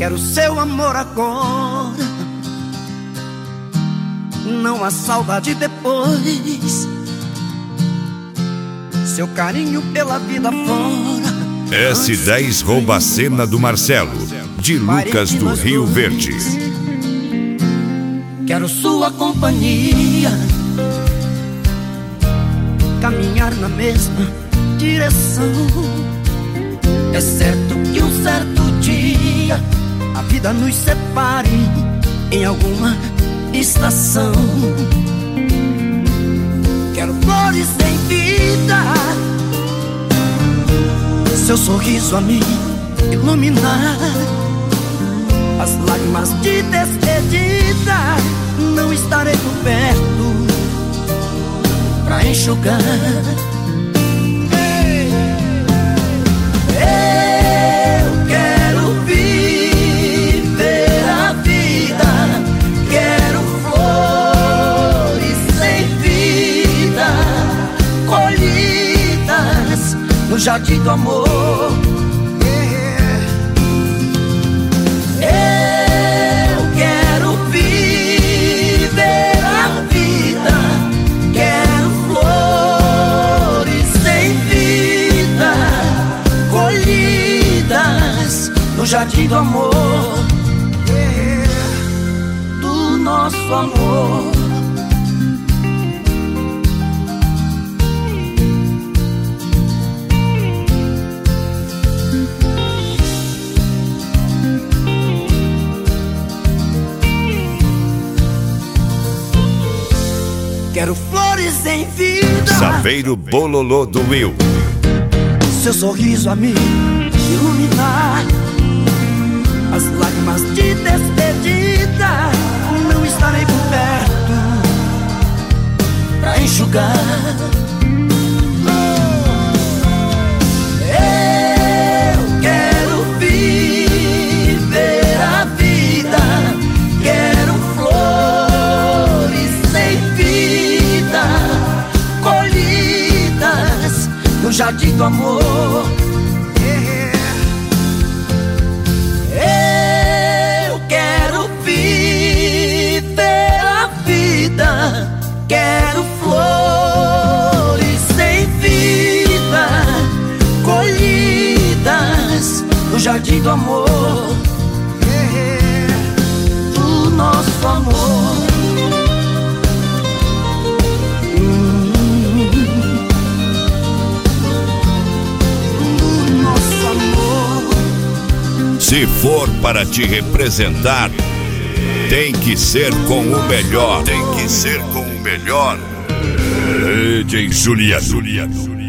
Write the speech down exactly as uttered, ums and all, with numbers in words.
Quero seu amor agora, não há saudade depois. Seu carinho pela vida fora. S dez rouba a cena do Marcelo, de Lucas do Rio Verde. Quero sua companhia, caminhar na mesma direção. É certo que um certo dia a vida nos separe em alguma estação. Quero flores em vida, seu sorriso a me iluminar. As lágrimas de despedida não estarei por perto pra enxugar. Eu quero viver a vida, quero flores sem vida, colhidas no jardim do amor. No jardim do amor, do nosso amor. Quero flores em vida, Saveiro Bololô do Will. Seu sorriso a me iluminar. As lágrimas de despedida não estarei por perto pra enxugar. Eu quero viver a vida, quero flores sem vida, colhidas no jardim do amor. Quero flores sem vida, colhidas no jardim do amor, do nosso amor. Do nosso amor. Se for para te representar, tem que ser com o melhor. Tem que ser com o melhor. D J Juliano.